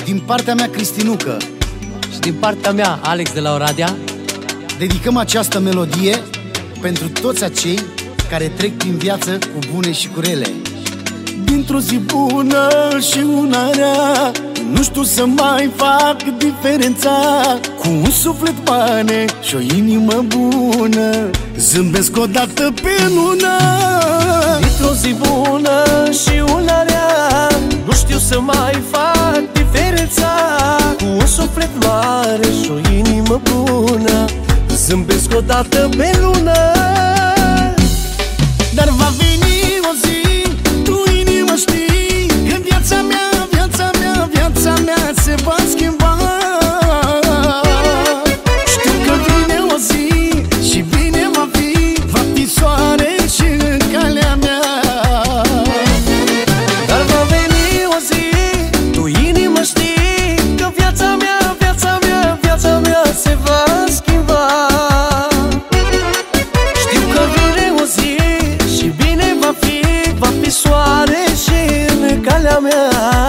din partea mea, Cristinucă, și din partea mea, Alex de la Oradea, dedicăm această melodie pentru toți acei care trec prin viață cu bune și cu rele. Dintr-o zi bună și una rea, nu știu să mai fac diferența. Cu un suflet mare și o inimă bună, zâmbesc o dată pe lună. Dintr-o zi bună și una rea, nu știu să mai fac diferența. Cu un suflet mare și o inimă bună, zâmbesc o dată pe lună. Dar va veni o zi, tu inimă știi, că viața mea, viața mea, viața mea se va schimba. Știu că vine o zi și bine va fi soare și în calea mea. Dar va veni o zi, tu inimă știi, că viața mea, viața mea, viața mea se va schimba. Știu că vine o zi și bine va fi soare și în calea mea.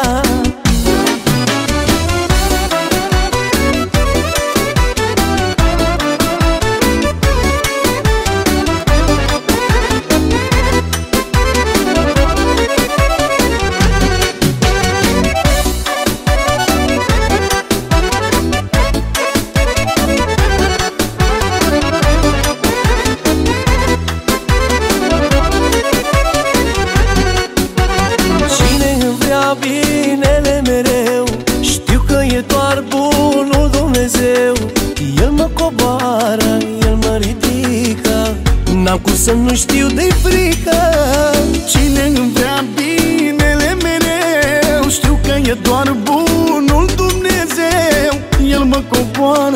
Binele mereu, știu că e doar bunul Dumnezeu. El mă coboară, El mă ridică, n-am cum să nu știu de frică. Cine îmi vrea binele mereu, știu că e doar bunul Dumnezeu. El mă coboară,